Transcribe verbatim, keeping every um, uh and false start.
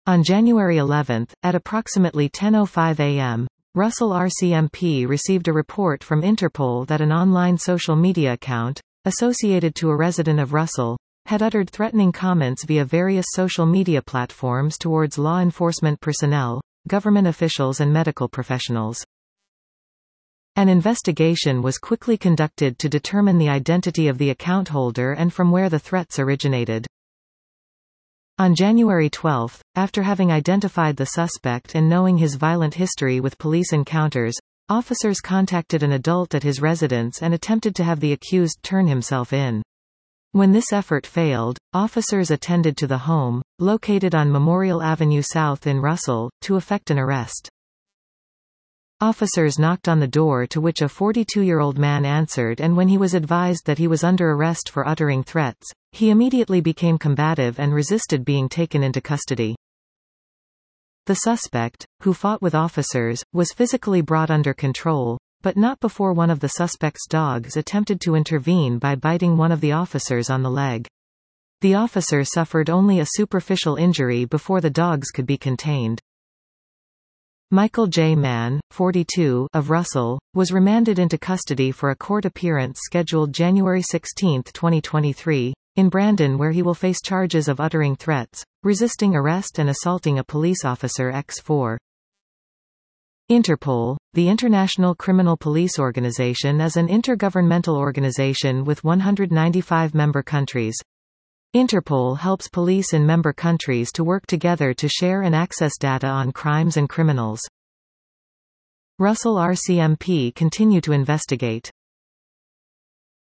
On January eleventh, at approximately ten oh five a m, Russell R C M P received a report from Interpol that an online social media account, associated to a resident of Russell, had uttered threatening comments via various social media platforms towards law enforcement personnel, government officials and medical professionals. An investigation was quickly conducted to determine the identity of the account holder and from where the threats originated. On January twelfth, after having identified the suspect and knowing his violent history with police encounters, officers contacted an adult at his residence and attempted to have the accused turn himself in. When this effort failed, officers attended to the home, located on Memorial Avenue South in Russell, to effect an arrest. Officers knocked on the door, to which a forty-two-year-old man answered, and when he was advised that he was under arrest for uttering threats, he immediately became combative and resisted being taken into custody. The suspect, who fought with officers, was physically brought under control, but not before one of the suspect's dogs attempted to intervene by biting one of the officers on the leg. The officer suffered only a superficial injury before the dogs could be contained. Michael J. Mann, forty-two, of Russell, was remanded into custody for a court appearance scheduled January sixteenth, twenty twenty-three, in Brandon, where he will face charges of uttering threats, resisting arrest and assaulting a police officer. by four. Interpol, the International Criminal Police Organization, is an intergovernmental organization with one hundred ninety-five member countries. Interpol helps police in member countries to work together to share and access data on crimes and criminals. Russell R C M P continue to investigate.